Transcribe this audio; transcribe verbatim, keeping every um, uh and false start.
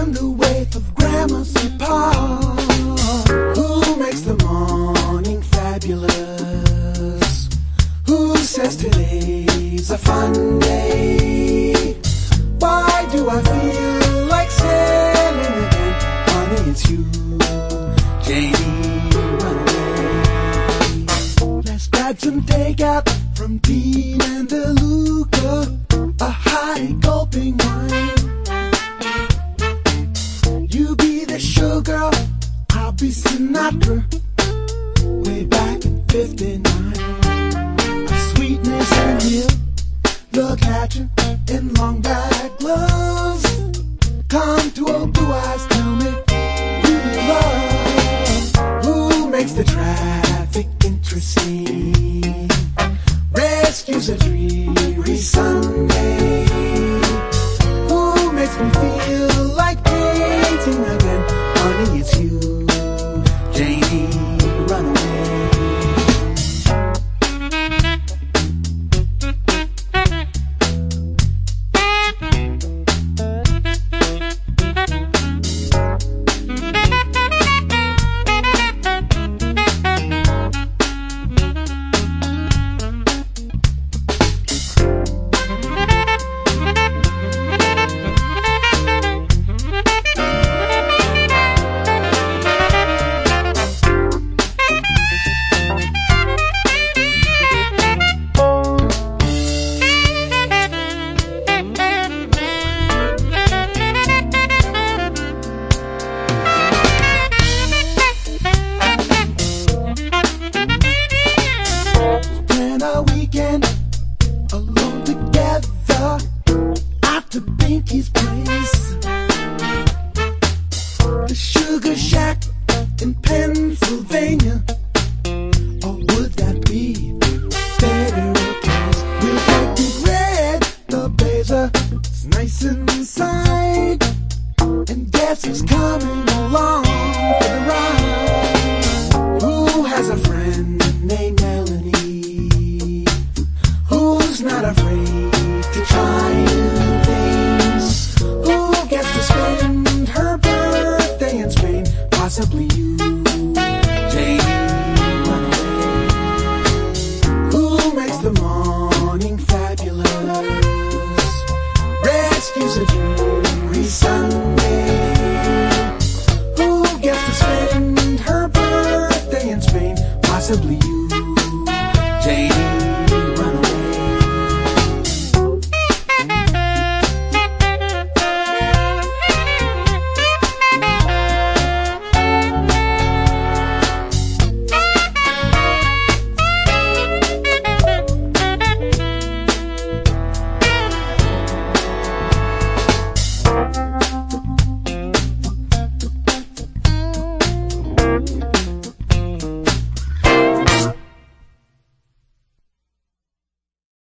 on the wave of Gramercy Park. Who makes the morning fabulous? Who says today's a fun day? Why do I feel like sailing again? Honey, it's you, Janie, run away. Let's grab some takeout from Dean and DeLuca, a high gulping wine. You be the showgirl, I'll be Sinatra, way back in fifty-nine. A sweetness and you, look at you in long black gloves. Come to old blue eyes, tell me who you love. Who makes the traffic interesting? Rescues a dreary Sunday. Who makes me feel like painting again? Honey, it's you, Janie, run away. Alone together out to Binky's place, the Sugar Shack in Pennsylvania, or would that be Federal Place? We're painting red, the blazer is nice inside, and guess who's coming along for the ride? Who has a friend named Melanie? Who's not afraid to try new things? Who gets to spend her birthday in Spain? Possibly you, Janie, run away. Who makes the morning fabulous? Rescues a dreary Sunday. Who gets to spend her birthday in Spain? Possibly you.